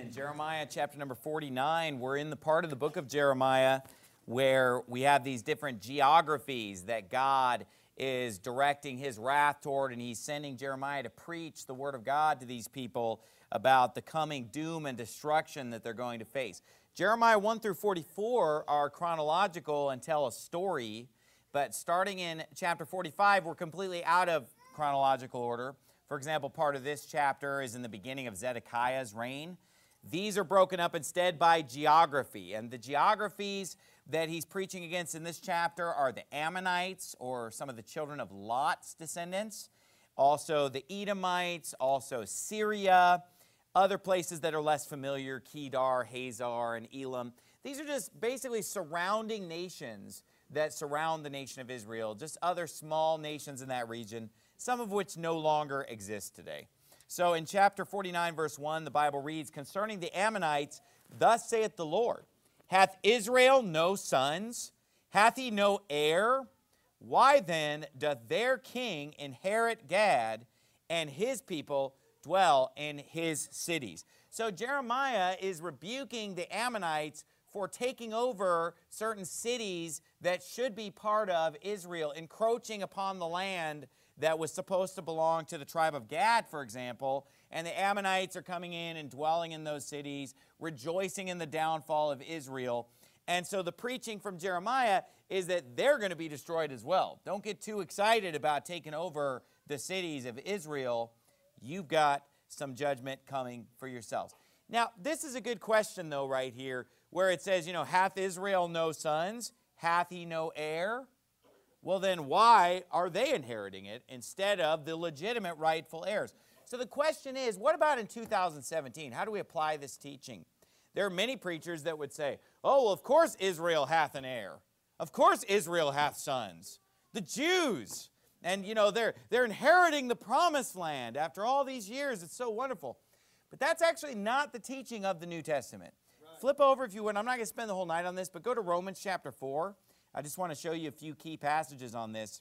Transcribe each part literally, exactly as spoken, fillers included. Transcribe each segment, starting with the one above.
Amen. Jeremiah chapter number forty-nine. We're in the part of the book of Jeremiah where we have these different geographies that God is directing his wrath toward, and he's sending Jeremiah to preach the word of God to these people about the coming doom and destruction that they're going to face. Jeremiah one through forty-four are chronological and tell a story, but starting in chapter forty-five, we're completely out of chronological order. For example, part of this chapter is in the beginning of Zedekiah's reign. These are broken up instead by geography, and the geographies that he's preaching against in this chapter are the Ammonites, or some of the children of Lot's descendants, also the Edomites, also Syria, other places that are less familiar, Kedar, Hazar, and Elam. These are just basically surrounding nations that surround the nation of Israel, just other small nations in that region, some of which no longer exist today. So in chapter forty-nine, verse one, the Bible reads, "Concerning the Ammonites, thus saith the Lord, hath Israel no sons? Hath he no heir? Why then doth their king inherit Gad, and his people dwell in his cities?" So Jeremiah is rebuking the Ammonites for taking over certain cities that should be part of Israel, encroaching upon the land that was supposed to belong to the tribe of Gad, for example, and the Ammonites are coming in and dwelling in those cities, rejoicing in the downfall of Israel. And so the preaching from Jeremiah is that they're going to be destroyed as well. Don't get too excited about taking over the cities of Israel. You've got some judgment coming for yourselves. Now, this is a good question, though, right here, where it says, you know, hath Israel no sons? Hath he no heir? Well, then why are they inheriting it instead of the legitimate rightful heirs? So the question is, what about in two thousand seventeen? How do we apply this teaching? There are many preachers that would say, oh, well, of course Israel hath an heir. Of course Israel hath sons. The Jews, and, you know, they're, they're inheriting the promised land after all these years. It's so wonderful. But that's actually not the teaching of the New Testament. Right. Flip over if you would. I'm not going to spend the whole night on this, but go to Romans chapter four. I just want to show you a few key passages on this.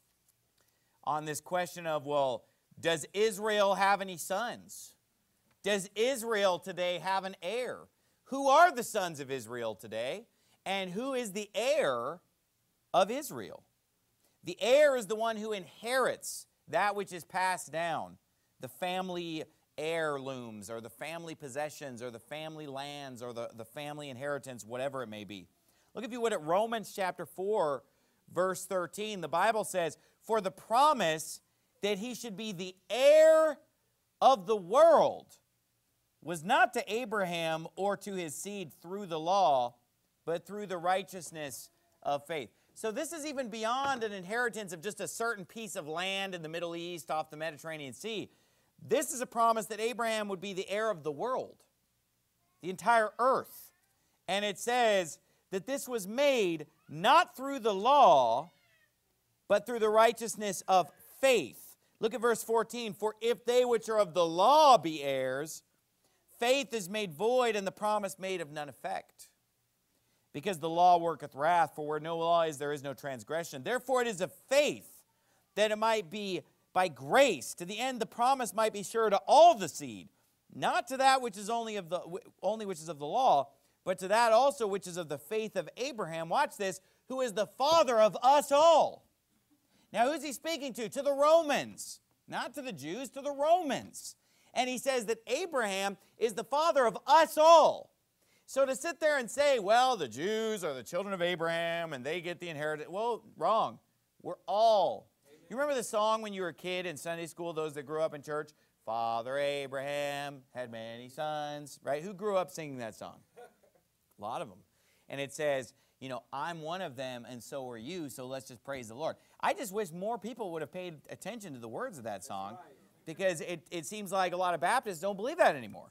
On this question of, well, does Israel have any sons? Does Israel today have an heir? Who are the sons of Israel today? And who is the heir of Israel? The heir is the one who inherits that which is passed down, the family heirlooms or the family possessions or the family lands or the, the family inheritance, whatever it may be. Look, if you would, at Romans chapter four, verse thirteen. The Bible says, "For the promise that he should be the heir of the world was not to Abraham or to his seed through the law, but through the righteousness of faith." So this is even beyond an inheritance of just a certain piece of land in the Middle East off the Mediterranean Sea. This is a promise that Abraham would be the heir of the world, the entire earth. And it says that this was made not through the law, but through the righteousness of faith. Look at verse fourteen. "For if they which are of the law be heirs, faith is made void, and the promise made of none effect. Because the law worketh wrath, for where no law is, there is no transgression. Therefore it is of faith, that it might be by grace, to the end the promise might be sure to all the seed, not to that which is only of the only which is of the law, but to that also which is of the faith of Abraham," watch this, "who is the father of us all." Now, who's he speaking to? To the Romans. Not to the Jews, to the Romans. And he says that Abraham is the father of us all. So to sit there and say, well, the Jews are the children of Abraham and they get the inheritance, well, wrong. We're all. Amen. You remember the song when you were a kid in Sunday school, those that grew up in church? Father Abraham had many sons, right? Who grew up singing that song? A lot of them. And it says, you know, I'm one of them and so are you, so let's just praise the Lord. I just wish more people would have paid attention to the words of that song, because it, it seems like a lot of Baptists don't believe that anymore.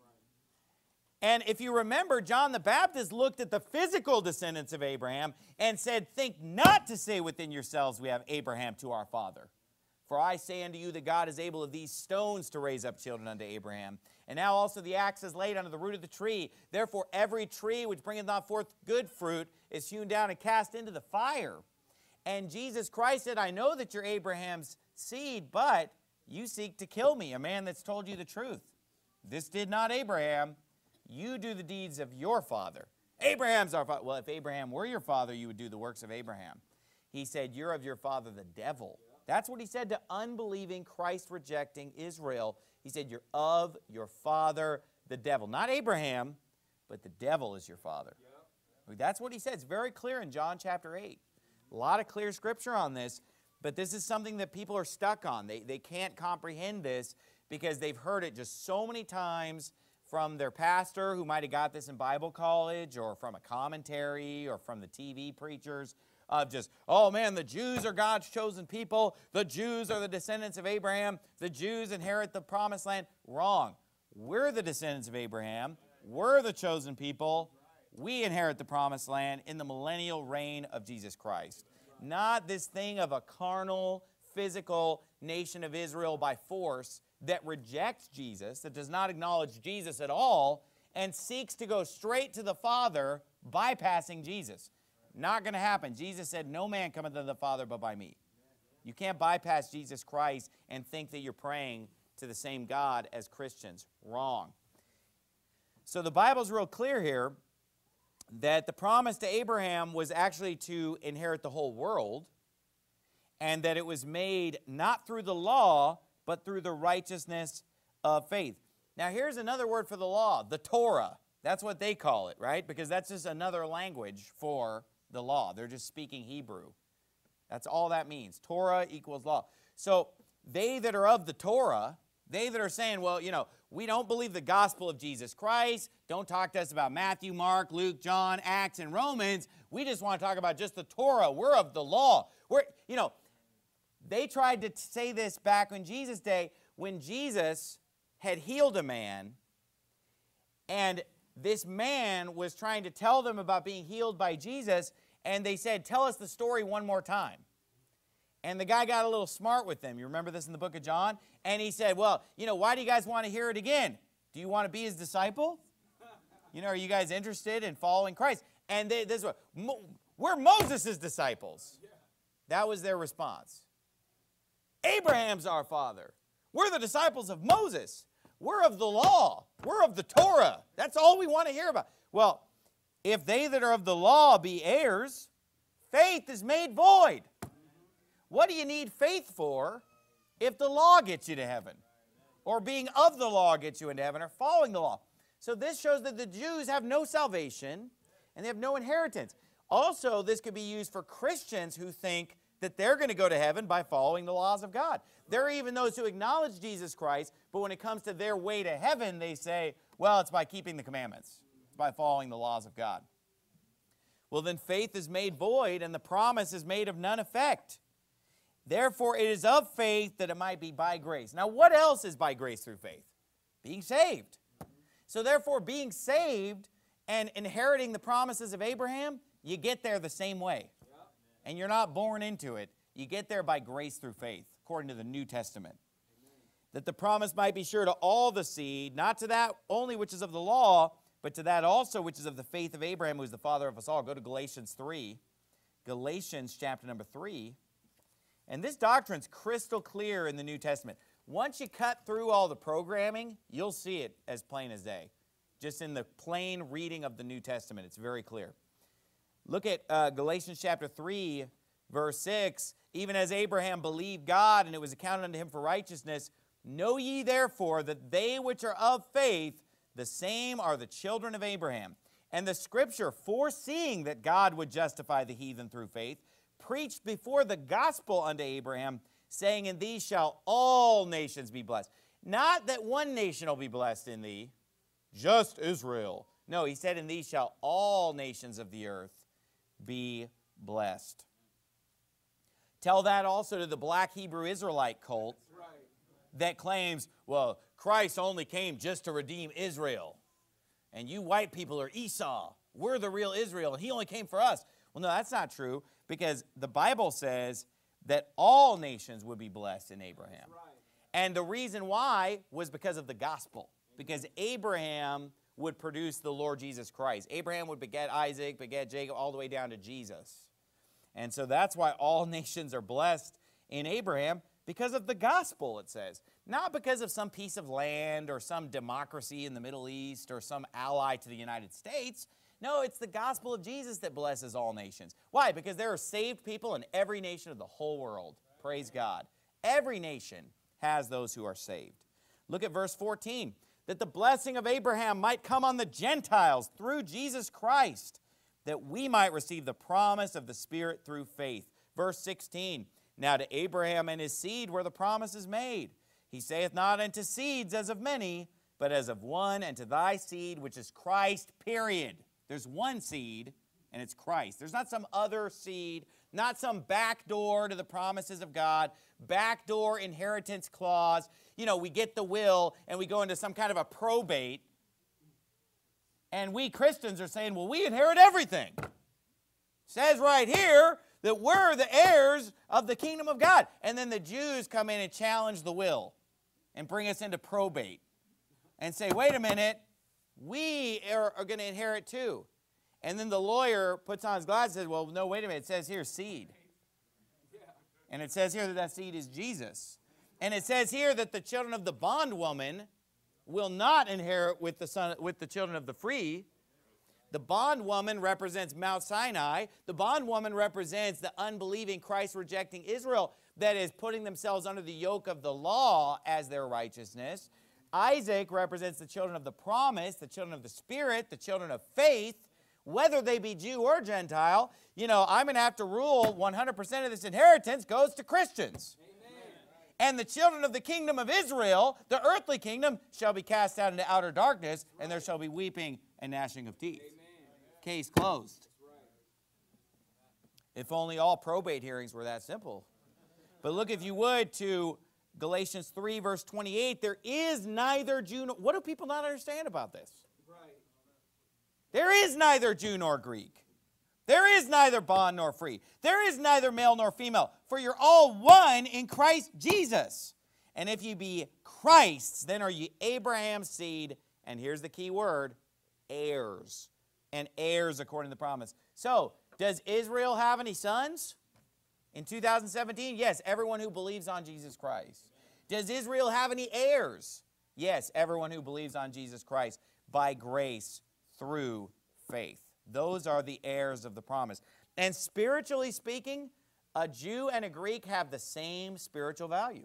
And if you remember, John the Baptist looked at the physical descendants of Abraham and said, "Think not to say within yourselves, we have Abraham to our father. For I say unto you that God is able of these stones to raise up children unto Abraham. And now also the axe is laid under the root of the tree. Therefore every tree which bringeth not forth good fruit is hewn down and cast into the fire." And Jesus Christ said, "I know that you're Abraham's seed, but you seek to kill me, a man that's told you the truth. This did not Abraham. You do the deeds of your father. Abraham's our father. Well, if Abraham were your father, you would do the works of Abraham. He said, you're of your father, the devil. That's what he said to unbelieving, Christ-rejecting Israel. He said, you're of your father, the devil. Not Abraham, but the devil is your father. That's what he said. It's very clear in John chapter eight. A lot of clear scripture on this, but this is something that people are stuck on. They, they can't comprehend this because they've heard it just so many times from their pastor who might have got this in Bible college, or from a commentary, or from the T V preachers, of just, oh man, the Jews are God's chosen people. The Jews are the descendants of Abraham. The Jews inherit the promised land. Wrong. We're the descendants of Abraham. We're the chosen people. We inherit the promised land in the millennial reign of Jesus Christ. Not this thing of a carnal, physical nation of Israel by force that rejects Jesus, that does not acknowledge Jesus at all, and seeks to go straight to the Father, bypassing Jesus. Not going to happen. Jesus said, no man cometh to the Father but by me. You can't bypass Jesus Christ and think that you're praying to the same God as Christians. Wrong. So the Bible's real clear here that the promise to Abraham was actually to inherit the whole world, and that it was made not through the law, but through the righteousness of faith. Now here's another word for the law, the Torah. That's what they call it, right? Because that's just another language for the law. They're just speaking Hebrew. That's all that means. Torah equals law. So they that are of the Torah, they that are saying, well, you know, we don't believe the gospel of Jesus Christ. Don't talk to us about Matthew, Mark, Luke, John, Acts, and Romans. We just want to talk about just the Torah. We're of the law. We're, you know, they tried to say this back in Jesus' day when Jesus had healed a man, and this man was trying to tell them about being healed by Jesus, and they said, tell us the story one more time. And the guy got a little smart with them. You remember this in the book of John? And he said, well, you know, why do you guys want to hear it again? Do you want to be his disciple? You know, are you guys interested in following Christ? And they, this is what, we're Moses' disciples. That was their response. Abraham's our father. We're the disciples of Moses. We're of the law. We're of the Torah. That's all we want to hear about. Well, if they that are of the law be heirs, faith is made void. What do you need faith for if the law gets you to heaven? Or being of the law gets you into heaven, or following the law? So this shows that the Jews have no salvation and they have no inheritance. Also, this could be used for Christians who think that they're going to go to heaven by following the laws of God. There are even those who acknowledge Jesus Christ, but when it comes to their way to heaven, they say, well, it's by keeping the commandments. It's by following the laws of God. Well, then faith is made void, and the promise is made of none effect. Therefore, it is of faith that it might be by grace. Now, what else is by grace through faith? Being saved. So therefore, being saved and inheriting the promises of Abraham, you get there the same way. And you're not born into it. You get there by grace through faith, according to the New Testament. That the promise might be sure to all the seed, not to that only which is of the law, but to that also which is of the faith of Abraham, who is the father of us all. Go to Galatians three. Galatians chapter number three. And this doctrine's crystal clear in the New Testament. Once you cut through all the programming, you'll see it as plain as day. Just in the plain reading of the New Testament, it's very clear. Look at uh, Galatians chapter three, verse six. Even as Abraham believed God, and it was accounted unto him for righteousness, know ye therefore that they which are of faith, the same are the children of Abraham. And the scripture, foreseeing that God would justify the heathen through faith, preached before the gospel unto Abraham, saying, in thee shall all nations be blessed. Not that one nation will be blessed in thee, just Israel. No, he said, in thee shall all nations of the earth be blessed. Tell that also to the black Hebrew Israelite cult that claims, well, Christ only came just to redeem Israel. And you white people are Esau. We're the real Israel, and he only came for us. Well, no, that's not true, because the Bible says that all nations would be blessed in Abraham. And the reason why was because of the gospel. Because Abraham would produce the Lord Jesus Christ. Abraham would beget Isaac, beget Jacob, all the way down to Jesus. And so that's why all nations are blessed in Abraham, because of the gospel, it says. Not because of some piece of land or some democracy in the Middle East or some ally to the United States. No, it's the gospel of Jesus that blesses all nations. Why? Because there are saved people in every nation of the whole world. Praise God. Every nation has those who are saved. Look at verse fourteen. That the blessing of Abraham might come on the Gentiles through Jesus Christ, that we might receive the promise of the Spirit through faith. Verse sixteen. Now to Abraham and his seed were the promises made. He saith not unto seeds as of many, but as of one, and to thy seed, which is Christ, period. There's one seed, and it's Christ. There's not some other seed, not some backdoor to the promises of God, backdoor inheritance clause. You know, we get the will, and we go into some kind of a probate, and we Christians are saying, well, we inherit everything. It says right here that we're the heirs of the kingdom of God. And then the Jews come in and challenge the will and bring us into probate and say, wait a minute, we are, are going to inherit too. And then the lawyer puts on his glasses and says, well, no, wait a minute, it says here seed. And it says here that that seed is Jesus. And it says here that the children of the bondwoman will not inherit with the son, with the children of the free. The bondwoman represents Mount Sinai. The bondwoman represents the unbelieving, Christ-rejecting Israel that is putting themselves under the yoke of the law as their righteousness. Isaac represents the children of the promise, the children of the Spirit, the children of faith, whether they be Jew or Gentile. You know, I'm going to have to rule one hundred percent of this inheritance goes to Christians. Amen. And the children of the kingdom of Israel, the earthly kingdom, shall be cast out into outer darkness, and there shall be weeping and gnashing of teeth. Amen. Case closed. If only all probate hearings were that simple. But look, if you would, to Galatians three, verse twenty-eight, there is neither Jew nor... What do people not understand about this? There is neither Jew nor Greek. There is neither bond nor free. There is neither male nor female. For you're all one in Christ Jesus. And if you be Christ's, then are ye Abraham's seed. And here's the key word, heirs. And heirs according to the promise. So, does Israel have any sons? In two thousand seventeen, yes, everyone who believes on Jesus Christ. Does Israel have any heirs? Yes, everyone who believes on Jesus Christ by grace through faith. Those are the heirs of the promise. And spiritually speaking, a Jew and a Greek have the same spiritual value.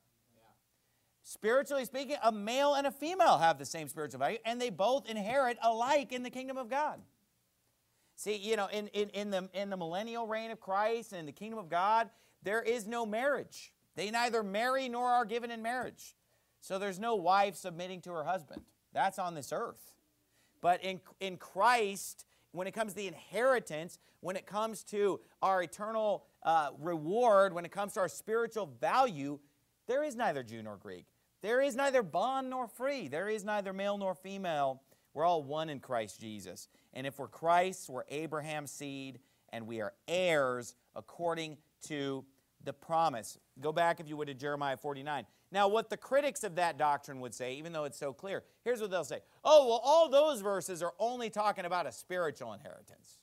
Spiritually speaking, a male and a female have the same spiritual value, and they both inherit alike in the kingdom of God. See, you know, in, in, in, the, in the millennial reign of Christ and in the kingdom of God, there is no marriage. They neither marry nor are given in marriage. So there's no wife submitting to her husband. That's on this earth. But in, in Christ, when it comes to the inheritance, when it comes to our eternal uh, reward, when it comes to our spiritual value, there is neither Jew nor Greek. There is neither bond nor free. There is neither male nor female. We're all one in Christ Jesus. And if we're Christ's, we're Abraham's seed, and we are heirs according to the promise. Go back, if you would, to Jeremiah forty-nine. Now, what the critics of that doctrine would say, even though it's so clear, here's what they'll say. Oh, well, all those verses are only talking about a spiritual inheritance.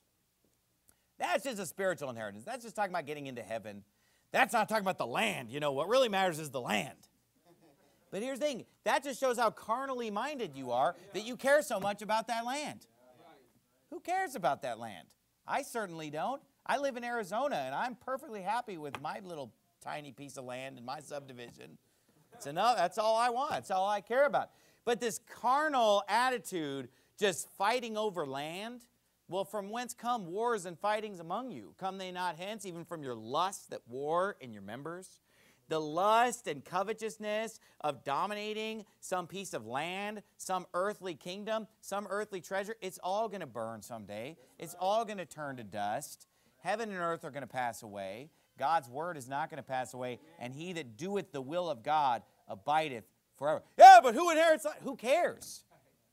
That's just a spiritual inheritance. That's just talking about getting into heaven. That's not talking about the land. You know, what really matters is the land. But here's the thing. That just shows how carnally minded you are, that you care so much about that land. Who cares about that land? I certainly don't. I live in Arizona, and I'm perfectly happy with my little tiny piece of land in my subdivision. It's enough. That's all I want. That's all I care about. But this carnal attitude, just fighting over land, well, from whence come wars and fightings among you? Come they not hence, even from your lusts that war in your members? The lust and covetousness of dominating some piece of land, some earthly kingdom, some earthly treasure, it's all going to burn someday. It's all going to turn to dust. Heaven and earth are going to pass away. God's word is not going to pass away. And he that doeth the will of God abideth forever. Yeah, but who inherits? Who cares?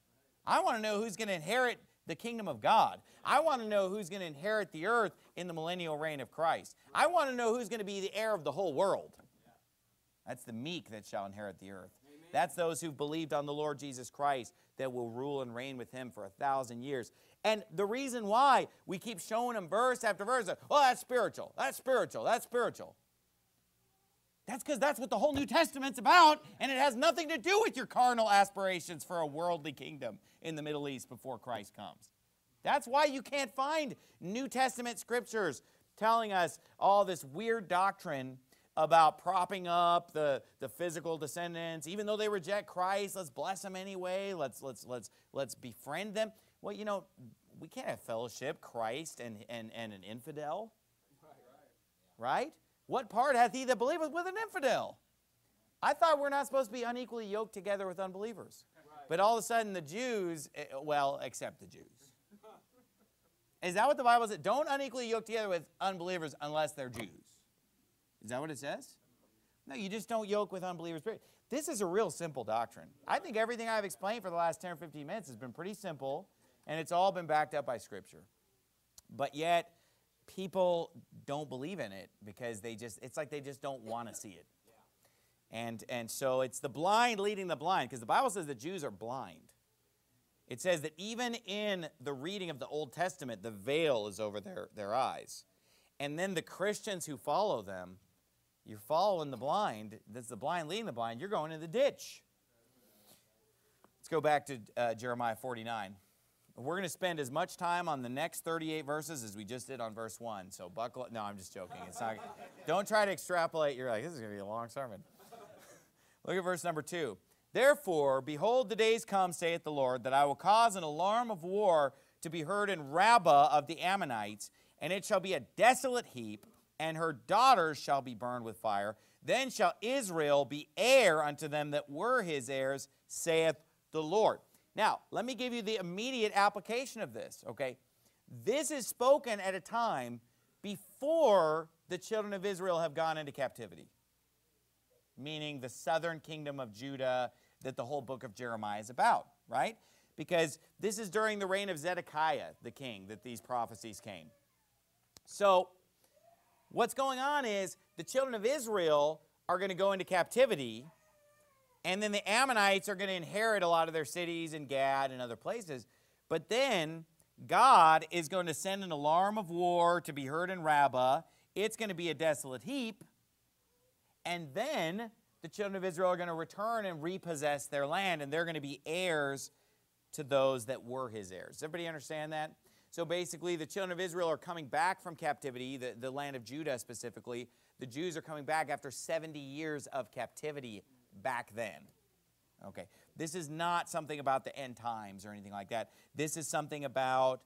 I want to know who's going to inherit the kingdom of God. I want to know who's going to inherit the earth in the millennial reign of Christ. I want to know who's going to be the heir of the whole world. That's the meek that shall inherit the earth. Amen. That's those who've believed on the Lord Jesus Christ that will rule and reign with him for a thousand years. And the reason why we keep showing them verse after verse, oh, that's spiritual, that's spiritual, that's spiritual. That's because that's what the whole New Testament's about, and it has nothing to do with your carnal aspirations for a worldly kingdom in the Middle East before Christ comes. That's why you can't find New Testament scriptures telling us all this weird doctrine about propping up the, the physical descendants. Even though they reject Christ, let's bless them anyway. Let's, let's, let's, let's befriend them. Well, you know, we can't have fellowship, Christ and, and, and an infidel. Right? What part hath he that believeth with an infidel? I thought we're not supposed to be unequally yoked together with unbelievers. But all of a sudden the Jews, well, except the Jews. Is that what the Bible says? Don't unequally yoke together with unbelievers unless they're Jews. Is that what it says? No, you just don't yoke with unbelievers. This is a real simple doctrine. I think everything I've explained for the last ten or fifteen minutes has been pretty simple, and it's all been backed up by Scripture. But yet, people don't believe in it because they just, it's like they just don't want to see it. And, and so it's the blind leading the blind, because the Bible says the Jews are blind. It says that even in the reading of the Old Testament, the veil is over their, their eyes. And then the Christians who follow them, you're following the blind, that's the blind leading the blind, you're going in the ditch. Let's go back to uh, Jeremiah forty-nine. We're going to spend as much time on the next thirty-eight verses as we just did on verse one. So buckle up. No, I'm just joking. It's not, don't try to extrapolate. You're like, this is going to be a long sermon. Look at verse number two. Therefore, behold, the days come, saith the Lord, that I will cause an alarm of war to be heard in Rabbah of the Ammonites, and it shall be a desolate heap, and her daughters shall be burned with fire. Then shall Israel be heir unto them that were his heirs, saith the Lord. Now, let me give you the immediate application of this, okay? This is spoken at a time before the children of Israel have gone into captivity, meaning the southern kingdom of Judah that the whole book of Jeremiah is about, right? Because this is during the reign of Zedekiah, the king, that these prophecies came. So, what's going on is the children of Israel are going to go into captivity, and then the Ammonites are going to inherit a lot of their cities in Gad and other places. But then God is going to send an alarm of war to be heard in Rabbah. It's going to be a desolate heap. And then the children of Israel are going to return and repossess their land, and they're going to be heirs to those that were his heirs. Does everybody understand that? So basically, the children of Israel are coming back from captivity, the, the land of Judah specifically. The Jews are coming back after seventy years of captivity back then. Okay, this is not something about the end times or anything like that. This is something about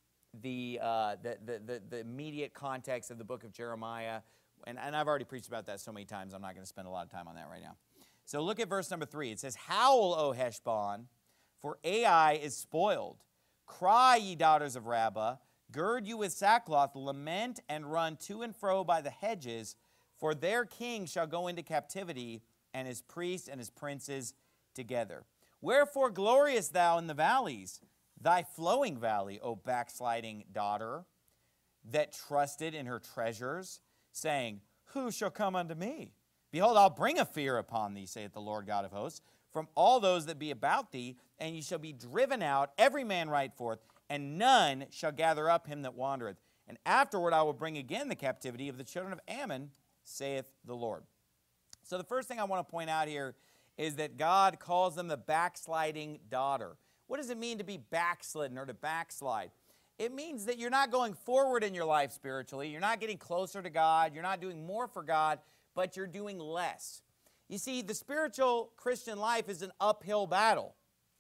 the, uh, the, the, the, the immediate context of the book of Jeremiah. And, and I've already preached about that so many times, I'm not going to spend a lot of time on that right now. So look at verse number three. It says, Howl, O Heshbon, for Ai is spoiled. Cry, ye daughters of Rabbah, gird you with sackcloth, lament and run to and fro by the hedges, for their king shall go into captivity, and his priests and his princes together. Wherefore gloriest thou in the valleys, thy flowing valley, O backsliding daughter, that trusted in her treasures, saying, Who shall come unto me? Behold, I'll bring a fear upon thee, saith the Lord God of hosts, from all those that be about thee, and ye shall be driven out, every man right forth, and none shall gather up him that wandereth. And afterward I will bring again the captivity of the children of Ammon, saith the Lord. So the first thing I want to point out here is that God calls them the backsliding daughter. What does it mean to be backslidden or to backslide? It means that you're not going forward in your life spiritually. You're not getting closer to God. You're not doing more for God, but you're doing less. You see, the spiritual Christian life is an uphill battle.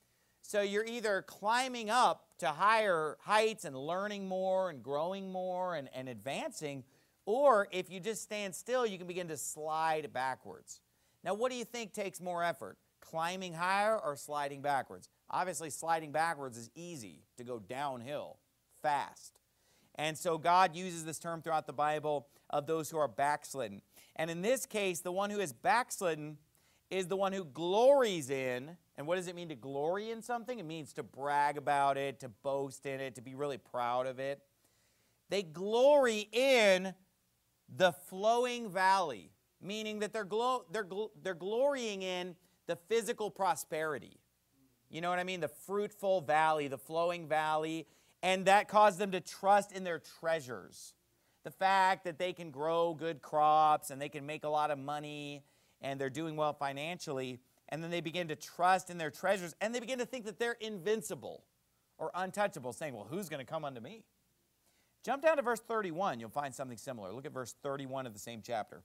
So you're either climbing up to higher heights and learning more and growing more and, and advancing, or if you just stand still, you can begin to slide backwards. Now, what do you think takes more effort? Climbing higher or sliding backwards? Obviously, sliding backwards is easy to go downhill fast. And so God uses this term throughout the Bible of those who are backslidden. And in this case, the one who is backslidden is the one who glories in. And what does it mean to glory in something? It means to brag about it, to boast in it, to be really proud of it. They glory in the flowing valley, meaning that they're, glo they're, gl they're glorying in the physical prosperity. You know what I mean? The fruitful valley, the flowing valley. And that caused them to trust in their treasures. the fact that they can grow good crops and they can make a lot of money and they're doing well financially, and then they begin to trust in their treasures, and they begin to think that they're invincible or untouchable, saying, well, who's going to come unto me? Jump down to verse thirty-one. You'll find something similar. Look at verse thirty-one of the same chapter.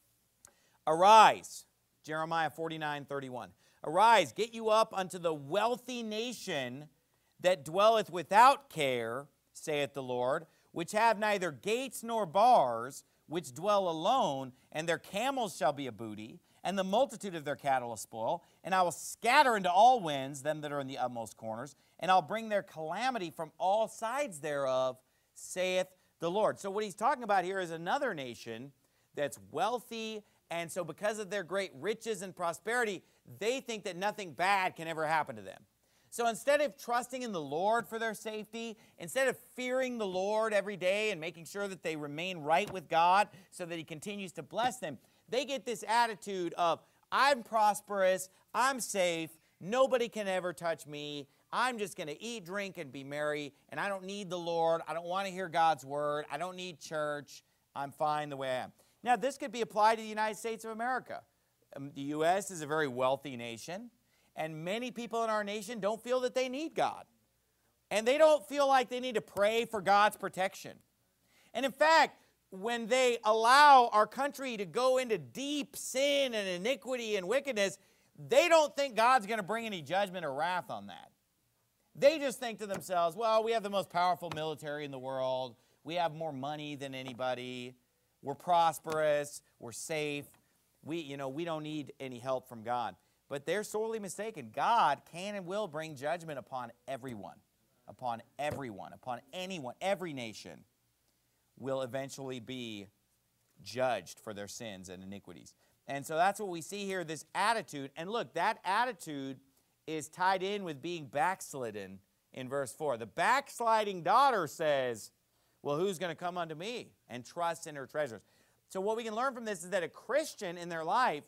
Arise, Jeremiah forty-nine, thirty-one. Arise, get you up unto the wealthy nation that dwelleth without care, saith the Lord, which have neither gates nor bars, which dwell alone, and their camels shall be a booty, and the multitude of their cattle a spoil. And I will scatter into all winds them that are in the utmost corners, and I'll bring their calamity from all sides thereof, saith the Lord. So what he's talking about here is another nation that's wealthy, and so because of their great riches and prosperity, they think that nothing bad can ever happen to them. So instead of trusting in the Lord for their safety, instead of fearing the Lord every day and making sure that they remain right with God so that he continues to bless them, they get this attitude of, I'm prosperous, I'm safe, nobody can ever touch me, I'm just going to eat, drink, and be merry, and I don't need the Lord, I don't want to hear God's word, I don't need church, I'm fine the way I am. Now, this could be applied to the United States of America. Um, the U S is a very wealthy nation, and many people in our nation don't feel that they need God. And they don't feel like they need to pray for God's protection. And in fact, when they allow our country to go into deep sin and iniquity and wickedness, they don't think God's going to bring any judgment or wrath on that. They just think to themselves, well, we have the most powerful military in the world. We have more money than anybody. We're prosperous. We're safe. We, you know, we don't need any help from God. But they're sorely mistaken. God can and will bring judgment upon everyone, upon everyone, upon anyone. Every nation will eventually be judged for their sins and iniquities. And so that's what we see here, this attitude. And look, that attitude is tied in with being backslidden in verse four. The backsliding daughter says, well, who's going to come unto me and trust in her treasures? So what we can learn from this is that a Christian in their life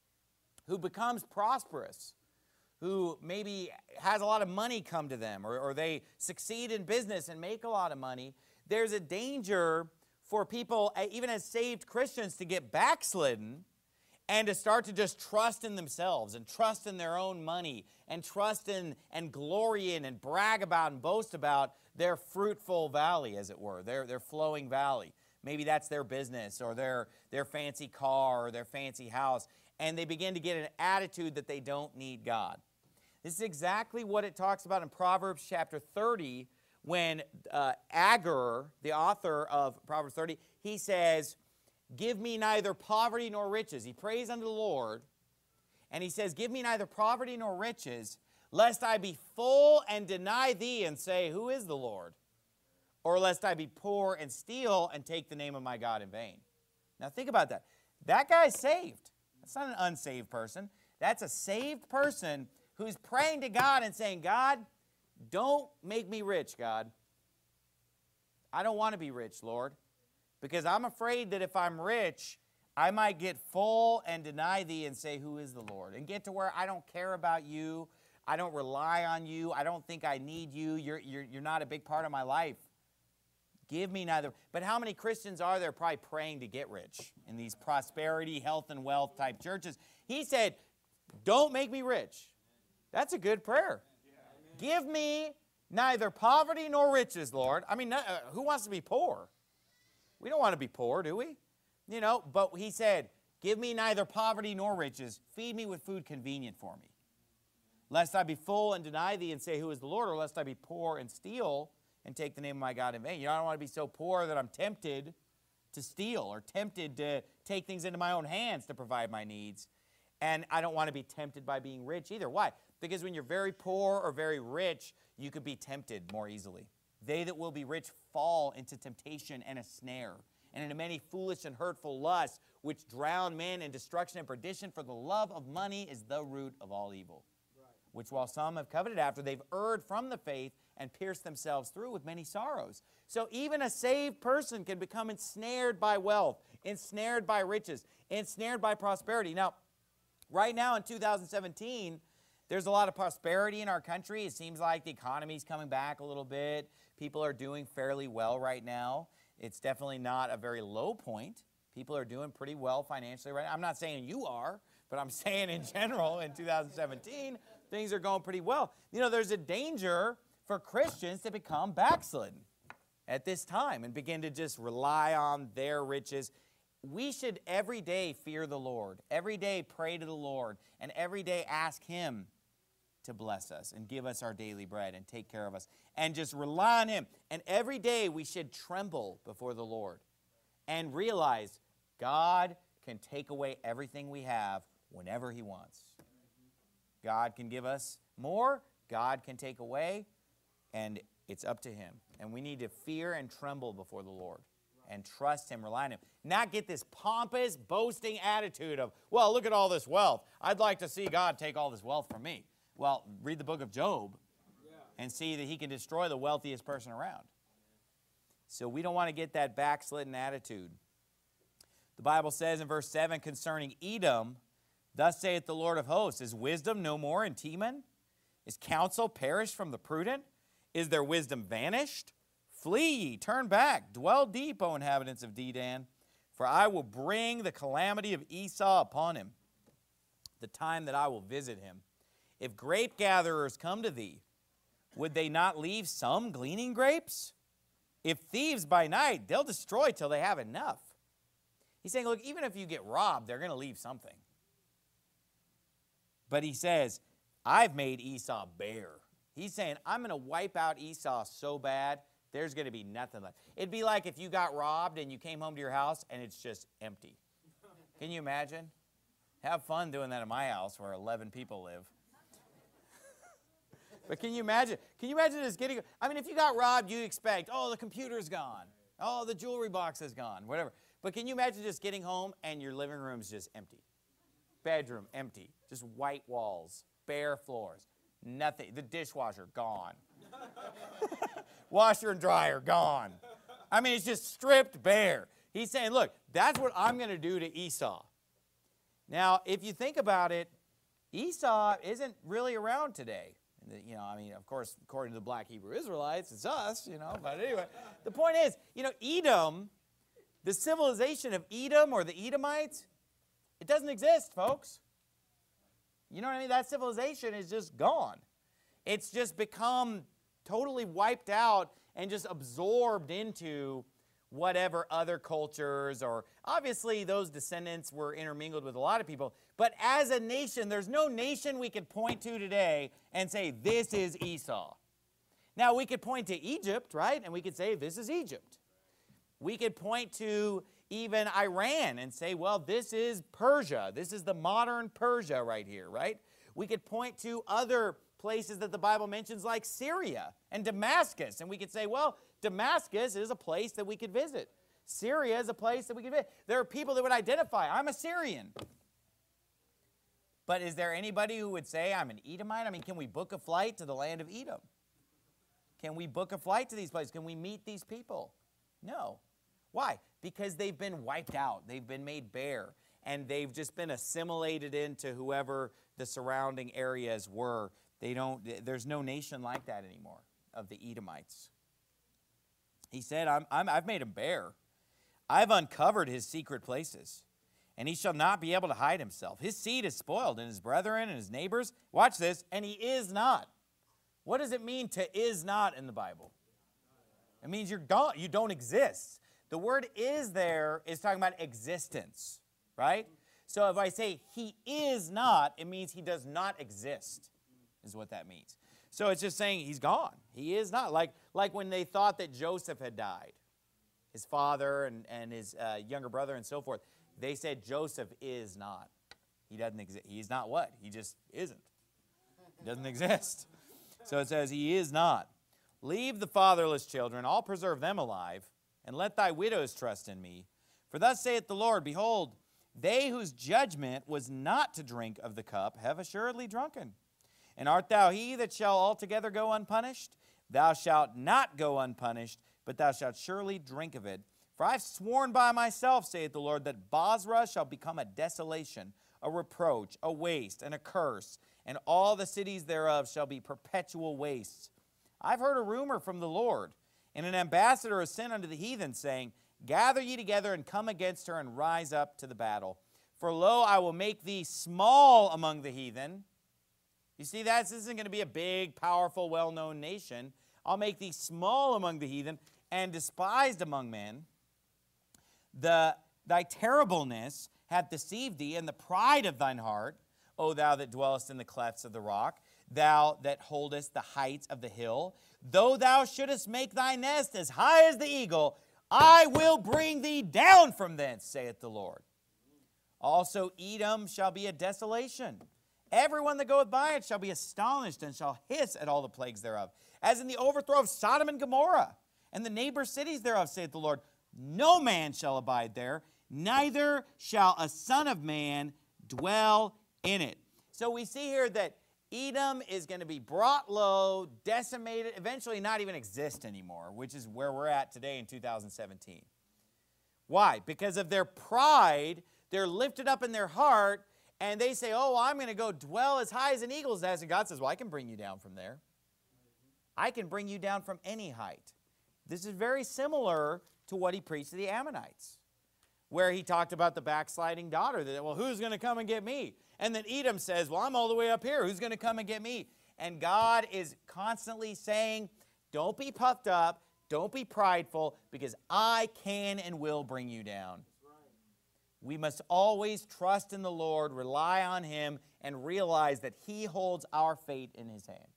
who becomes prosperous, who maybe has a lot of money come to them, or, or they succeed in business and make a lot of money, there's a danger for people, even as saved Christians, to get backslidden and to start to just trust in themselves and trust in their own money and trust in and glory in and brag about and boast about their fruitful valley, as it were, their, their flowing valley. Maybe that's their business or their, their fancy car or their fancy house, and they begin to get an attitude that they don't need God. This is exactly what it talks about in Proverbs chapter thirty, when uh, Agur, the author of Proverbs thirty, he says, give me neither poverty nor riches. He prays unto the Lord, and he says, give me neither poverty nor riches, lest I be full and deny thee and say, who is the Lord? Or lest I be poor and steal and take the name of my God in vain. Now think about that. That guy's saved. That's not an unsaved person. That's a saved person who's praying to God and saying, God, don't make me rich, God. I don't want to be rich, Lord, because I'm afraid that if I'm rich, I might get full and deny thee and say, who is the Lord? And get to where I don't care about you. I don't rely on you. I don't think I need you. You're, you're, you're not a big part of my life. Give me neither. But how many Christians are there probably praying to get rich in these prosperity, health, and wealth type churches? He said, don't make me rich. That's a good prayer. Give me neither poverty nor riches, Lord. I mean, uh, who wants to be poor? We don't want to be poor, do we? You know, but he said, give me neither poverty nor riches. Feed me with food convenient for me. Lest I be full and deny thee and say, who is the Lord? Or lest I be poor and steal and take the name of my God in vain. You know, I don't want to be so poor that I'm tempted to steal or tempted to take things into my own hands to provide my needs. And I don't want to be tempted by being rich either. Why? Because when you're very poor or very rich, you could be tempted more easily. They that will be rich fall into temptation and a snare, and into many foolish and hurtful lusts, which drown men in destruction and perdition. For the love of money is the root of all evil, right, which while some have coveted after, they've erred from the faith and pierced themselves through with many sorrows. So even a saved person can become ensnared by wealth, ensnared by riches, ensnared by prosperity. Now, right now in two thousand seventeen, there's a lot of prosperity in our country. It seems like the economy's coming back a little bit. People are doing fairly well right now. It's definitely not a very low point. People are doing pretty well financially right now. I'm not saying you are, but I'm saying in general in two thousand seventeen, things are going pretty well. You know, there's a danger for Christians to become backslidden at this time and begin to just rely on their riches. We should every day fear the Lord, every day pray to the Lord, and every day ask Him to bless us and give us our daily bread and take care of us and just rely on Him. And every day we should tremble before the Lord and realize God can take away everything we have whenever He wants. God can give us more, God can take away, and it's up to Him. And we need to fear and tremble before the Lord and trust Him, rely on Him. Not get this pompous, boasting attitude of, well, look at all this wealth. I'd like to see God take all this wealth from me. Well, read the book of Job and see that He can destroy the wealthiest person around. So we don't want to get that backslidden attitude. The Bible says in verse seven concerning Edom, thus saith the Lord of hosts, is wisdom no more in Teman? Is counsel perished from the prudent? Is their wisdom vanished? Flee ye, turn back, dwell deep, O inhabitants of Dedan, for I will bring the calamity of Esau upon him, the time that I will visit him. If grape gatherers come to thee, would they not leave some gleaning grapes? If thieves by night, they'll destroy till they have enough. He's saying, look, even if you get robbed, they're going to leave something. But he says, I've made Esau bare. He's saying, I'm going to wipe out Esau so bad, there's going to be nothing left. It'd be like if you got robbed and you came home to your house and it's just empty. Can you imagine? Have fun doing that in my house where eleven people live. But can you imagine? Can you imagine just getting, I mean, if you got robbed, you expect, oh, the computer's gone. Oh, the jewelry box is gone, whatever. But can you imagine just getting home and your living room's just empty? Bedroom, empty. Just white walls, bare floors, nothing. The dishwasher, gone. Washer and dryer, gone. I mean, it's just stripped bare. He's saying, look, that's what I'm going to do to Esau. Now, if you think about it, Esau isn't really around today. You know, I mean, of course, according to the black Hebrew Israelites, it's us, you know. But anyway, the point is, you know, Edom, the civilization of Edom or the Edomites, it doesn't exist, folks. You know what I mean? That civilization is just gone. It's just become totally wiped out and just absorbed into whatever other cultures, or obviously those descendants were intermingled with a lot of people. But as a nation, there's no nation we could point to today and say, this is Esau. Now, we could point to Egypt, right? And we could say, this is Egypt. We could point to even Iran and say, well, this is Persia. This is the modern Persia right here, right? We could point to other places that the Bible mentions like Syria and Damascus. And we could say, well, Damascus is a place that we could visit. Syria is a place that we could visit. There are people that would identify, I'm a Syrian. But is there anybody who would say, I'm an Edomite? I mean, can we book a flight to the land of Edom? Can we book a flight to these places? Can we meet these people? No. Why? Because they've been wiped out. They've been made bare. And they've just been assimilated into whoever the surrounding areas were. They don't, there's no nation like that anymore of the Edomites. He said, I'm, I'm, I've made him bare. I've uncovered his secret places, and he shall not be able to hide himself. His seed is spoiled, and his brethren and his neighbors. Watch this, and he is not. What does it mean to is not in the Bible? It means you're gone. You don't exist. The word is there is talking about existence, right? So if I say he is not, it means he does not exist, is what that means. So it's just saying he's gone. He is not. Like, like when they thought that Joseph had died, his father and, and his uh, younger brother and so forth, they said Joseph is not. He doesn't exist. He's not what? He just isn't. He doesn't exist. So it says he is not. Leave the fatherless children, I'll preserve them alive, and let thy widows trust in me. For thus saith the Lord, behold, they whose judgment was not to drink of the cup have assuredly drunken. And art thou he that shall altogether go unpunished? Thou shalt not go unpunished, but thou shalt surely drink of it. For I have sworn by myself, saith the Lord, that Bozrah shall become a desolation, a reproach, a waste, and a curse, and all the cities thereof shall be perpetual wastes. I've heard a rumor from the Lord, And an ambassador is sent unto the heathen, saying, Gather ye together, and come against her, and rise up to the battle. For lo, I will make thee small among the heathen. You see that? This isn't going to be a big, powerful, well-known nation. I'll make thee small among the heathen, and despised among men. The, thy terribleness hath deceived thee, and the pride of thine heart, O thou that dwellest in the clefts of the rock, thou that holdest the heights of the hill. Though thou shouldest make thy nest as high as the eagle, I will bring thee down from thence, saith the Lord. Also Edom shall be a desolation. Everyone that goeth by it shall be astonished, and shall hiss at all the plagues thereof. As in the overthrow of Sodom and Gomorrah, and the neighbor cities thereof, saith the Lord. No man shall abide there, neither shall a son of man dwell in it. So we see here that Edom is going to be brought low, decimated, eventually not even exist anymore, which is where we're at today in two thousand seventeen. Why? Because of their pride, they're lifted up in their heart, and they say, oh, I'm going to go dwell as high as an eagle's nest. And God says, well, I can bring you down from there. I can bring you down from any height. This is very similar to what he preached to the Ammonites, where he talked about the backsliding daughter. That, well, who's going to come and get me? And then Edom says, well, I'm all the way up here. Who's going to come and get me? And God is constantly saying, don't be puffed up. Don't be prideful, because I can and will bring you down. We must always trust in the Lord, rely on him, and realize that he holds our fate in his hand.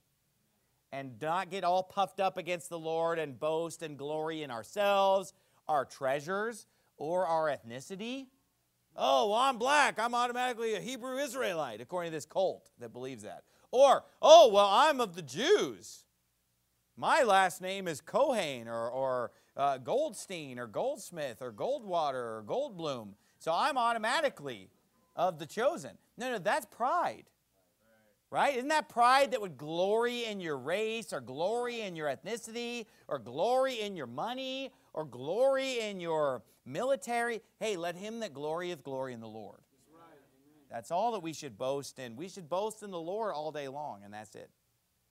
And not get all puffed up against the Lord and boast and glory in ourselves, our treasures, or our ethnicity. Oh, well, I'm black. I'm automatically a Hebrew Israelite, according to this cult that believes that. Or, oh, well, I'm of the Jews. My last name is Kohen or, or uh, Goldstein or Goldsmith or Goldwater or Goldblum. So I'm automatically of the chosen. No, no, that's pride. Right? Isn't that pride that would glory in your race or glory in your ethnicity or glory in your money or glory in your military? Hey, let him that glorieth glory in the Lord. That's right. That's all that we should boast in. We should boast in the Lord all day long, and that's it.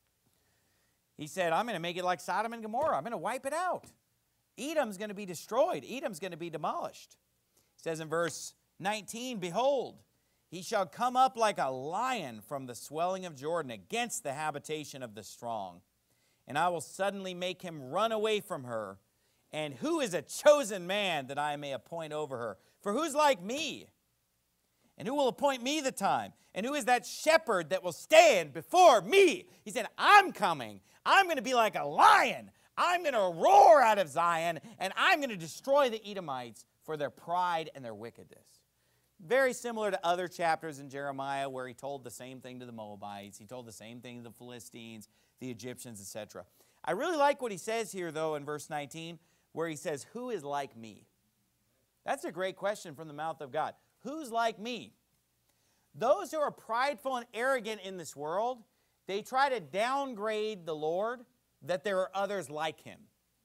He said, I'm going to make it like Sodom and Gomorrah. I'm going to wipe it out. Edom's going to be destroyed. Edom's going to be demolished. He says in verse nineteen, behold, he shall come up like a lion from the swelling of Jordan against the habitation of the strong. And I will suddenly make him run away from her. And who is a chosen man that I may appoint over her? For who's like me? And who will appoint me the time? And who is that shepherd that will stand before me? He said, I'm coming. I'm going to be like a lion. I'm going to roar out of Zion, and I'm going to destroy the Edomites for their pride and their wickedness. Very similar to other chapters in Jeremiah where he told the same thing to the Moabites. He told the same thing to the Philistines, the Egyptians, et cetera. I really like what he says here, though, in verse nineteen, where he says, who is like me? That's a great question from the mouth of God. Who's like me? Those who are prideful and arrogant in this world, they try to downgrade the Lord, that there are others like him.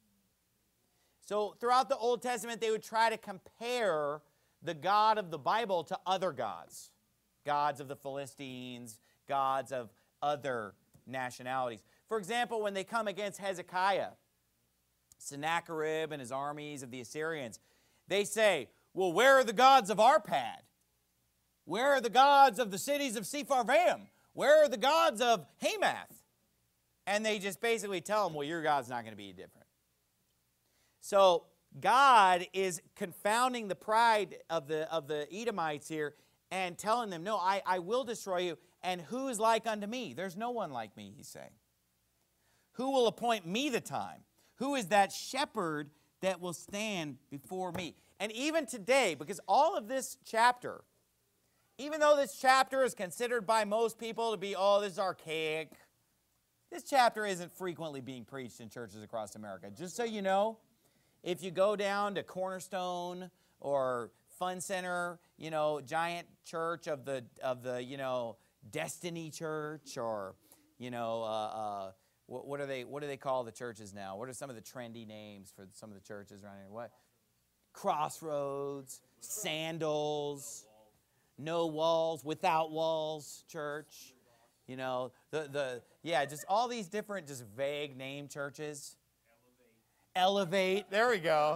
So throughout the Old Testament, they would try to compare the God of the Bible to other gods. Gods of the Philistines, gods of other nationalities. For example, when they come against Hezekiah, Sennacherib and his armies of the Assyrians, they say, well, where are the gods of Arpad? Where are the gods of the cities of Sepharvaim? Where are the gods of Hamath? And they just basically tell them, well, your God's not going to be different. So God is confounding the pride of the, of the Edomites here and telling them, no, I, I will destroy you. And who is like unto me? There's no one like me, he's saying. Who will appoint me the time? Who is that shepherd that will stand before me? And even today, because all of this chapter, even though this chapter is considered by most people to be, oh, this is archaic, this chapter isn't frequently being preached in churches across America. Just so you know, if you go down to Cornerstone or Fun Center, you know, giant church of the, of the you know, Destiny Church, or, you know, uh, uh, what, what, are they, what do they call the churches now? What are some of the trendy names for some of the churches around here? What? Crossroads, Sandals, No Walls, Without Walls Church. You know, the, the yeah, just all these different just vague name churches. Elevate. There we go.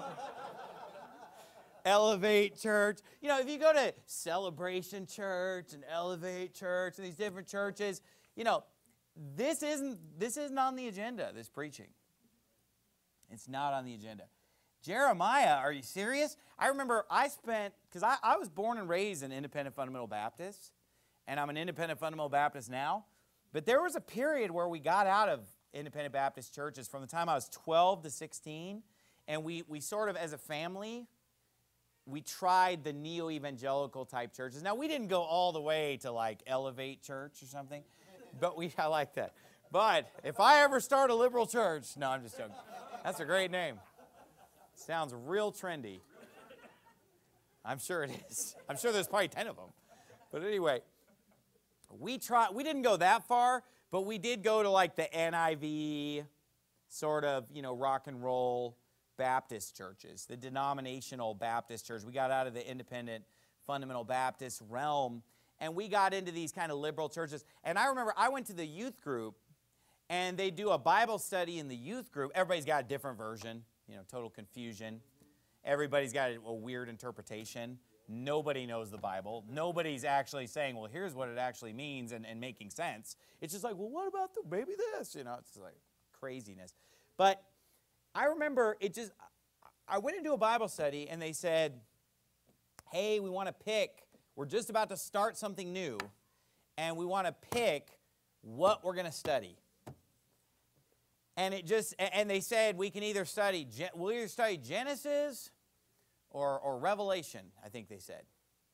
Elevate Church. You know, if you go to Celebration Church and Elevate Church and these different churches, you know, this isn't this isn't on the agenda, this preaching. It's not on the agenda. Jeremiah, are you serious? I remember I spent, because I, I was born and raised an independent fundamental Baptist, and I'm an independent fundamental Baptist now, but there was a period where we got out of independent Baptist churches from the time I was twelve to sixteen, and we, we sort of, as a family, we tried the neo-evangelical type churches. Now, we didn't go all the way to like Elevate Church or something, but we, I like that. But if I ever start a liberal church, no, I'm just joking. That's a great name. Sounds real trendy. I'm sure it is. I'm sure there's probably ten of them. But anyway, we try. We didn't go that far, but we did go to like the N I V sort of, you know, rock and roll Baptist churches, the denominational Baptist church. We got out of the independent fundamental Baptist realm, and we got into these kind of liberal churches. And I remember I went to the youth group, and they do a Bible study in the youth group. Everybody's got a different version. You know, total confusion. Everybody's got a, a weird interpretation. Nobody knows the Bible. Nobody's actually saying, well, here's what it actually means and, and making sense. It's just like, well, what about the maybe this? You know, it's like craziness. But I remember it just, I went into a Bible study and they said, hey, we want to pick, we're just about to start something new, and we want to pick what we're going to study. And it just, and they said we can either study, we'll either study Genesis or, or Revelation, I think they said.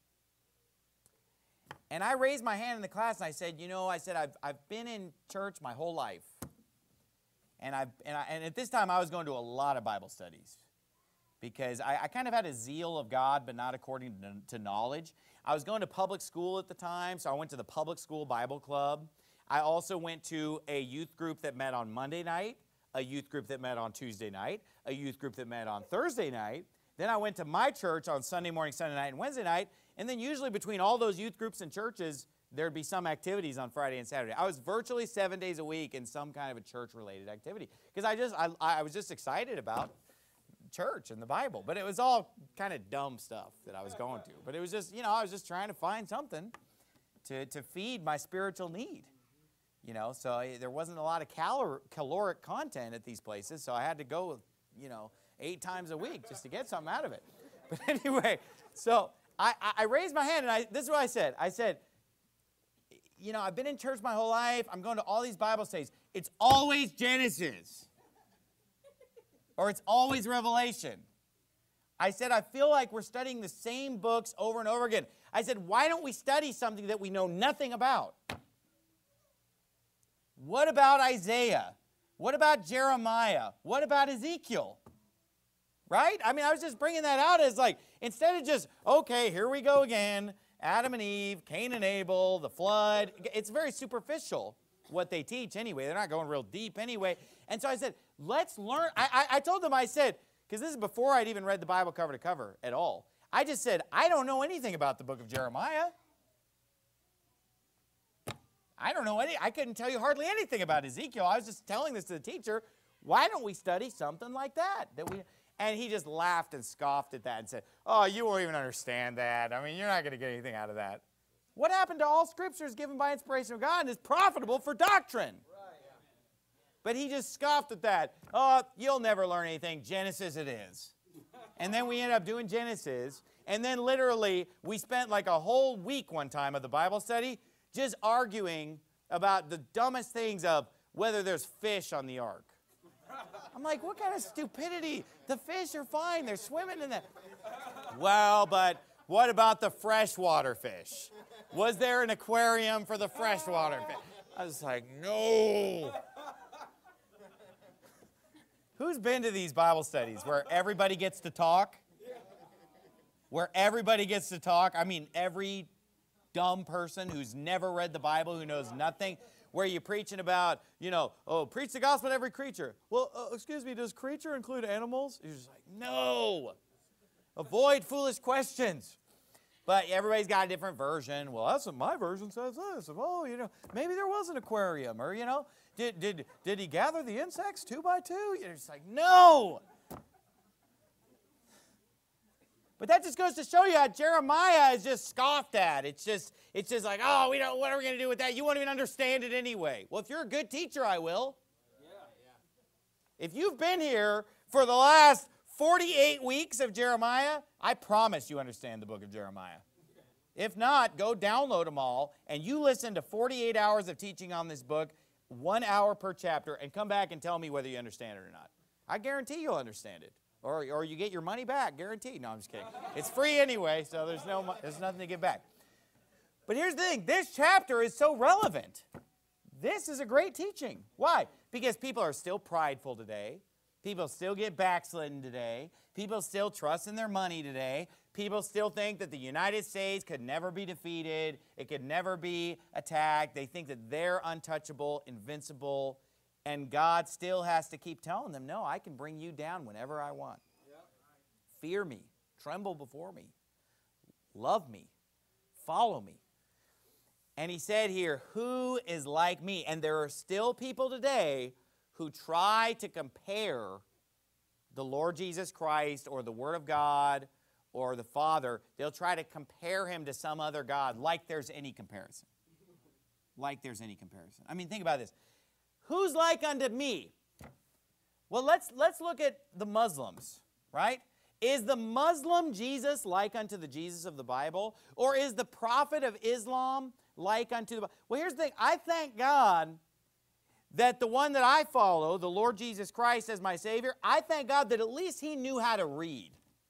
And I raised my hand in the class and I said, you know, I said, I've, I've been in church my whole life. And, I've, and, I, and at this time I was going to a lot of Bible studies because I, I kind of had a zeal of God, but not according to, to knowledge. I was going to public school at the time, so I went to the public school Bible club. I also went to a youth group that met on Monday night, a youth group that met on Tuesday night, a youth group that met on Thursday night. Then I went to my church on Sunday morning, Sunday night, and Wednesday night. And then usually between all those youth groups and churches, there'd be some activities on Friday and Saturday. I was virtually seven days a week in some kind of a church-related activity because I just I, I was just excited about church and the Bible. But it was all kind of dumb stuff that I was going to. But it was just, you know, I was just trying to find something to, to feed my spiritual need. You know, so I, there wasn't a lot of calor, caloric content at these places, so I had to go, you know, eight times a week just to get something out of it. But anyway, so I, I raised my hand, and I, this is what I said. I said, you know, I've been in church my whole life. I'm going to all these Bible studies. It's always Genesis. Or it's always Revelation. I said, I feel like we're studying the same books over and over again. I said, why don't we study something that we know nothing about? What about Isaiah? What about Jeremiah? What about Ezekiel? Right? I mean, I was just bringing that out as like, instead of just, okay, here we go again, Adam and Eve, Cain and Abel, the flood. It's very superficial what they teach anyway. They're not going real deep anyway. And so I said, let's learn. I, I, I told them, I said, because this is before I'd even read the Bible cover to cover at all. I just said, I don't know anything about the book of Jeremiah. I don't know any, I couldn't tell you hardly anything about Ezekiel. I was just telling this to the teacher. Why don't we study something like that? That we, and he just laughed and scoffed at that and said, oh, you won't even understand that. I mean, you're not going to get anything out of that. What happened to all scriptures given by inspiration of God and is profitable for doctrine? Right. But he just scoffed at that. Oh, you'll never learn anything. Genesis it is. And then we ended up doing Genesis. And then literally we spent like a whole week one time of the Bible study just arguing about the dumbest things of whether there's fish on the ark. I'm like, what kind of stupidity? The fish are fine. They're swimming in that. Well, but what about the freshwater fish? Was there an aquarium for the freshwater fish? I was like, no. Who's been to these Bible studies where everybody gets to talk? Where everybody gets to talk? I mean, every dumb person who's never read the Bible, who knows nothing, where you're preaching about, you know, oh, preach the gospel to every creature. Well, uh, excuse me, does creature include animals? You're just like, no. Avoid foolish questions. But everybody's got a different version. Well, that's what my version says this. Oh, you know, maybe there was an aquarium, or, you know, did, did, did he gather the insects two by two? You're just like, no. But that just goes to show you how Jeremiah is just scoffed at. It's just, it's just like, oh, we don't, what are we going to do with that? You won't even understand it anyway. Well, if you're a good teacher, I will. Yeah. If you've been here for the last forty-eight weeks of Jeremiah, I promise you understand the book of Jeremiah. If not, go download them all, and you listen to forty-eight hours of teaching on this book, one hour per chapter, and come back and tell me whether you understand it or not. I guarantee you'll understand it. Or, or you get your money back, guaranteed. No, I'm just kidding. It's free anyway, so there's, no, there's nothing to get back. But here's the thing. This chapter is so relevant. This is a great teaching. Why? Because people are still prideful today. People still get backslidden today. People still trust in their money today. People still think that the United States could never be defeated. It could never be attacked. They think that they're untouchable, invincible, and God still has to keep telling them, no, I can bring you down whenever I want. Yep. Fear me. Tremble before me. Love me. Follow me. And he said here, who is like me? And there are still people today who try to compare the Lord Jesus Christ or the Word of God or the Father. They'll try to compare him to some other God like there's any comparison. Like there's any comparison. I mean, think about this. Who's like unto me? Well, let's, let's look at the Muslims, right? Is the Muslim Jesus like unto the Jesus of the Bible? Or is the prophet of Islam like unto the Bible? Well, here's the thing. I thank God that the one that I follow, the Lord Jesus Christ as my Savior, I thank God that at least he knew how to read.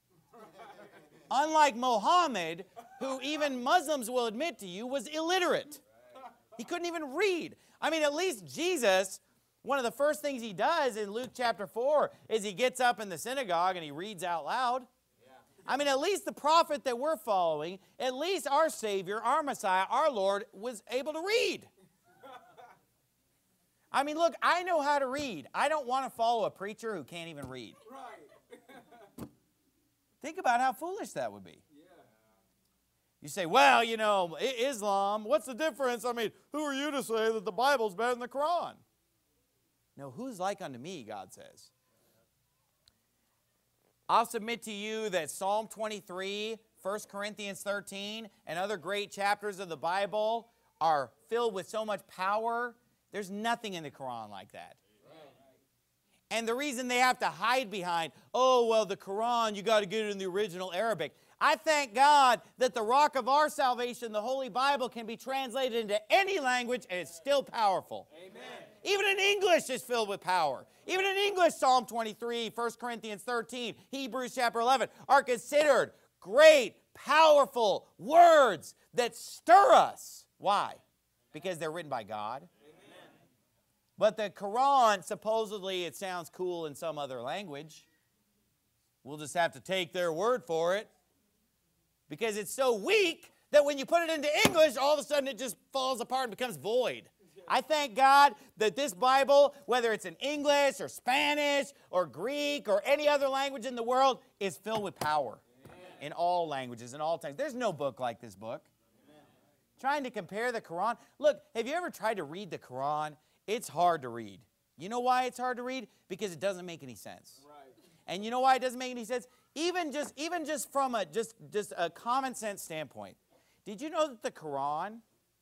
Unlike Muhammad, who even Muslims will admit to you was illiterate. He couldn't even read. I mean, at least Jesus, one of the first things he does in Luke chapter four is he gets up in the synagogue and he reads out loud. Yeah. I mean, at least the prophet that we're following, at least our Savior, our Messiah, our Lord, was able to read. I mean, look, I know how to read. I don't want to follow a preacher who can't even read. Right. Think about how foolish that would be. You say, well, you know, Islam, what's the difference? I mean, who are you to say that the Bible's better than the Quran? No, who's like unto me, God says. I'll submit to you that Psalm twenty-three, First Corinthians thirteen, and other great chapters of the Bible are filled with so much power. There's nothing in the Quran like that. And the reason they have to hide behind, oh, well, the Quran, you got to get it in the original Arabic. I thank God that the rock of our salvation, the Holy Bible, can be translated into any language and it's still powerful. Amen. Even in English is filled with power. Even in English, Psalm twenty-three, First Corinthians thirteen, Hebrews chapter eleven are considered great, powerful words that stir us. Why? Because they're written by God. Amen. But the Quran, supposedly it sounds cool in some other language. We'll just have to take their word for it. Because it's so weak that when you put it into English, all of a sudden it just falls apart and becomes void. I thank God that this Bible, whether it's in English or Spanish or Greek or any other language in the world, is filled with power. Amen. In all languages, in all tongues. There's no book like this book. Amen. Trying to compare the Quran. Look, have you ever tried to read the Quran? It's hard to read. You know why it's hard to read? Because it doesn't make any sense. Right. And you know why it doesn't make any sense? Even just, even just from a, just, just a common sense standpoint, did you know that the Quran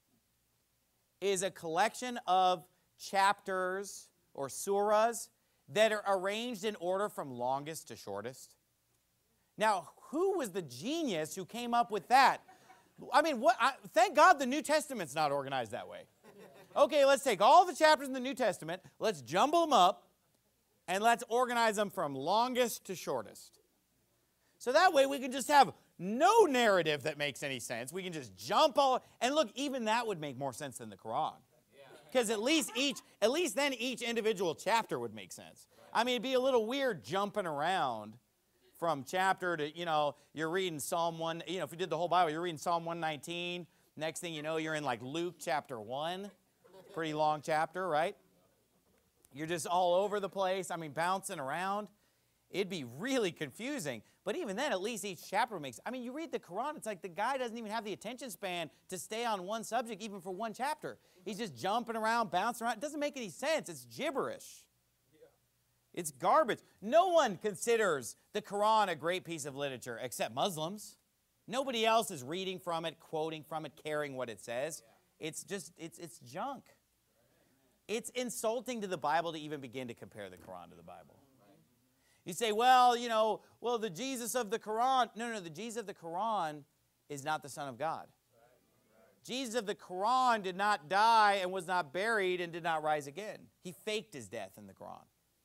is a collection of chapters or surahs that are arranged in order from longest to shortest? Now, who was the genius who came up with that? I mean, what? I, thank God the New Testament's not organized that way. Okay, let's take all the chapters in the New Testament, let's jumble them up, and let's organize them from longest to shortest. So that way we can just have no narrative that makes any sense. We can just jump all, and look, even that would make more sense than the Quran. Because at least each, at least then each individual chapter would make sense. I mean, it'd be a little weird jumping around from chapter to, you know, you're reading Psalm one, you know, if you did the whole Bible, you're reading Psalm one nineteen. Next thing you know, you're in like Luke chapter one. Pretty long chapter, right? You're just all over the place. I mean, bouncing around. It'd be really confusing. But even then, at least each chapter makes, I mean, you read the Quran, it's like the guy doesn't even have the attention span to stay on one subject, even for one chapter. He's just jumping around, bouncing around. It doesn't make any sense. It's gibberish. It's garbage. No one considers the Quran a great piece of literature except Muslims. Nobody else is reading from it, quoting from it, caring what it says. It's just, it's, it's junk. It's insulting to the Bible to even begin to compare the Quran to the Bible. You say, well, you know, well, the Jesus of the Quran. No, no, the Jesus of the Quran is not the Son of God. Jesus of the Quran did not die and was not buried and did not rise again. He faked his death in the Quran.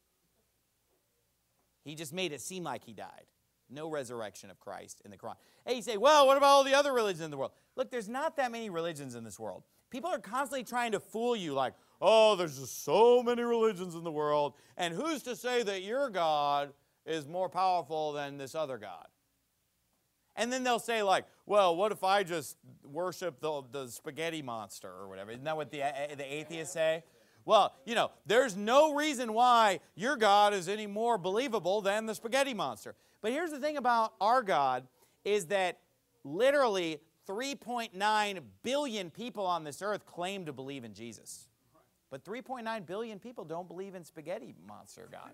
He just made it seem like he died. No resurrection of Christ in the Quran. Hey, you say, well, what about all the other religions in the world? Look, there's not that many religions in this world. People are constantly trying to fool you like, oh, there's just so many religions in the world, and who's to say that your God is more powerful than this other God? And then they'll say like, well, what if I just worship the, the spaghetti monster or whatever? Isn't that what the, the atheists say? Well, you know, there's no reason why your God is any more believable than the spaghetti monster. But here's the thing about our God is that literally three point nine billion people on this earth claim to believe in Jesus. But three point nine billion people don't believe in spaghetti monster God.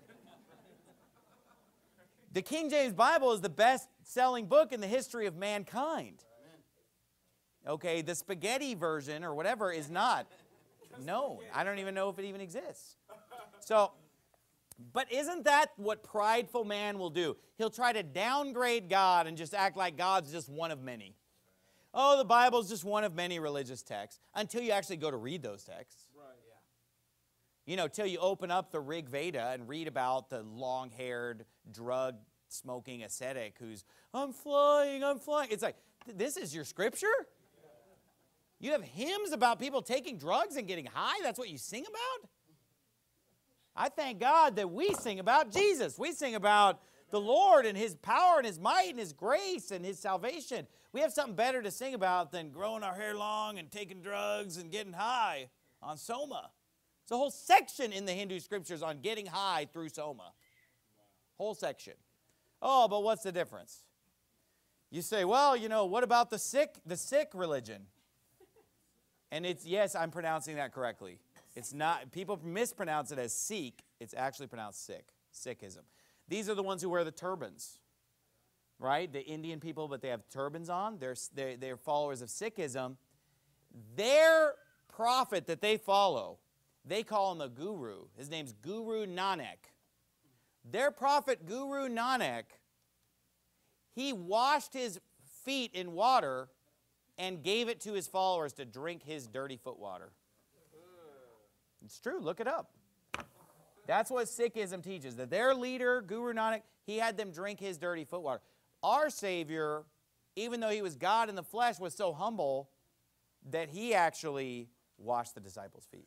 The King James Bible is the best-selling book in the history of mankind. Okay, the spaghetti version or whatever is not known. I don't even know if it even exists. So, but isn't that what prideful man will do? He'll try to downgrade God and just act like God's just one of many. Oh, the Bible's just one of many religious texts until you actually go to read those texts. Right. Yeah. You know, till you open up the Rig Veda and read about the long-haired, drug-smoking ascetic who's, I'm flying, I'm flying. It's like, this is your scripture? You have hymns about people taking drugs and getting high? That's what you sing about? I thank God that we sing about Jesus. We sing about the Lord and His power and His might and His grace and His salvation. We have something better to sing about than growing our hair long and taking drugs and getting high on Soma. There's a whole section in the Hindu scriptures on getting high through Soma. Whole section. Oh, but what's the difference? You say, well, you know, what about the Sikh, the Sikh religion? And it's, yes, I'm pronouncing that correctly. It's not, people mispronounce it as Sikh. It's actually pronounced Sikh, Sikhism. These are the ones who wear the turbans, right? The Indian people, but they have turbans on. They're, they're, they're followers of Sikhism. Their prophet that they follow, they call him a guru. His name's Guru Nanak. Their prophet, Guru Nanak, he washed his feet in water and gave it to his followers to drink his dirty foot water. It's true. Look it up. That's what Sikhism teaches, that their leader, Guru Nanak, he had them drink his dirty foot water. Our Savior, even though he was God in the flesh, was so humble that he actually washed the disciples' feet.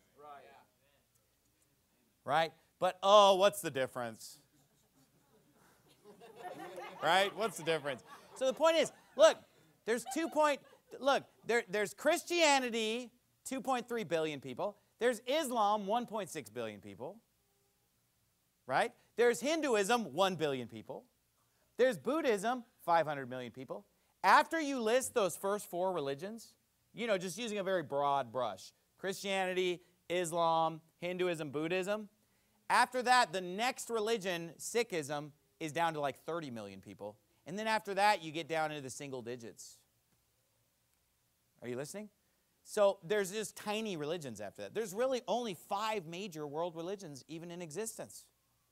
Right? Right? But, oh, what's the difference? Right? What's the difference? So the point is, look, there's two point, look, there, there's Christianity, two point three billion people. There's Islam, one point six billion people. Right? There's Hinduism, one billion people. There's Buddhism, five hundred million people. After you list those first four religions, you know, just using a very broad brush, Christianity, Islam, Hinduism, Buddhism, after that, the next religion, Sikhism, is down to like thirty million people. And then after that, you get down into the single digits. Are you listening? So there's just tiny religions after that. There's really only five major world religions even in existence.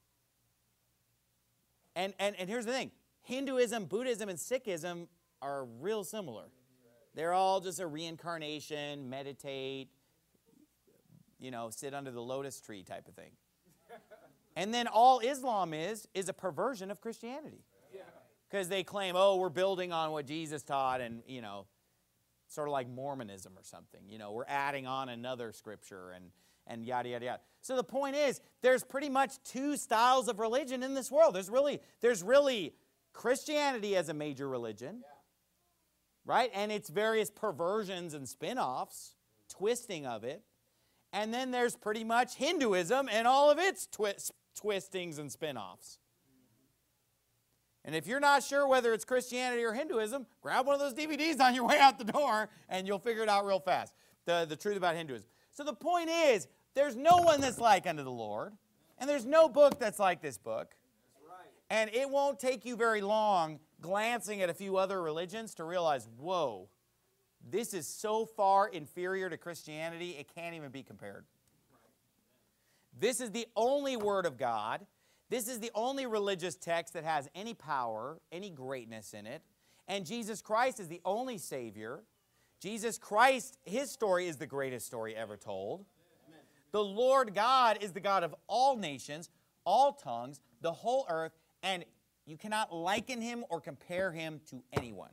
And, and, and here's the thing. Hinduism, Buddhism, and Sikhism are real similar. They're all just a reincarnation, meditate, you know, sit under the lotus tree type of thing. And then all Islam is, is a perversion of Christianity. Because they claim, oh, we're building on what Jesus taught and, you know, sort of like Mormonism or something. You know, we're adding on another scripture and, and yada, yada, yada. So the point is, there's pretty much two styles of religion in this world. There's really, there's really Christianity as a major religion, yeah. Right? And its various perversions and spin-offs, twisting of it. And then there's pretty much Hinduism and all of its twi twistings and spin-offs. And if you're not sure whether it's Christianity or Hinduism, grab one of those D V Ds on your way out the door and you'll figure it out real fast, the, the truth about Hinduism. So the point is, there's no one that's like unto the Lord. And there's no book that's like this book. And it won't take you very long glancing at a few other religions to realize, whoa, this is so far inferior to Christianity, it can't even be compared. This is the only Word of God. This is the only religious text that has any power, any greatness in it. And Jesus Christ is the only Savior. Jesus Christ, His story is the greatest story ever told. The Lord God is the God of all nations, all tongues, the whole earth, and you cannot liken Him or compare Him to anyone.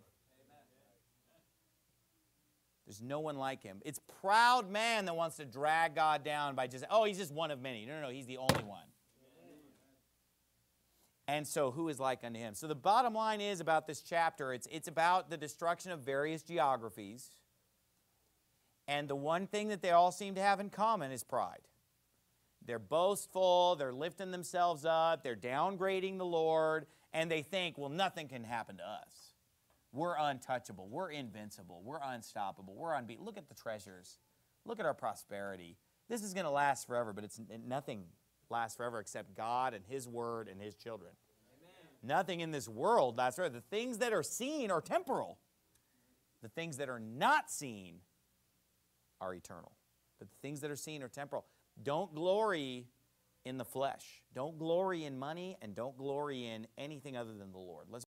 There's no one like Him. It's proud man that wants to drag God down by just, oh, He's just one of many. No, no, no, He's the only one. And so who is like unto Him? So the bottom line is about this chapter, it's, it's about the destruction of various geographies. And the one thing that they all seem to have in common is pride. They're boastful, they're lifting themselves up, they're downgrading the Lord, and they think, well, nothing can happen to us. We're untouchable, we're invincible, we're unstoppable, we're unbeaten. Look at the treasures. Look at our prosperity. This is going to last forever, but it's nothing lasts forever except God and His Word and His children. Amen. Nothing in this world lasts forever. The things that are seen are temporal. The things that are not seen are eternal. But the things that are seen are temporal. Don't glory in the flesh. Don't glory in money, and don't glory in anything other than the Lord. Let's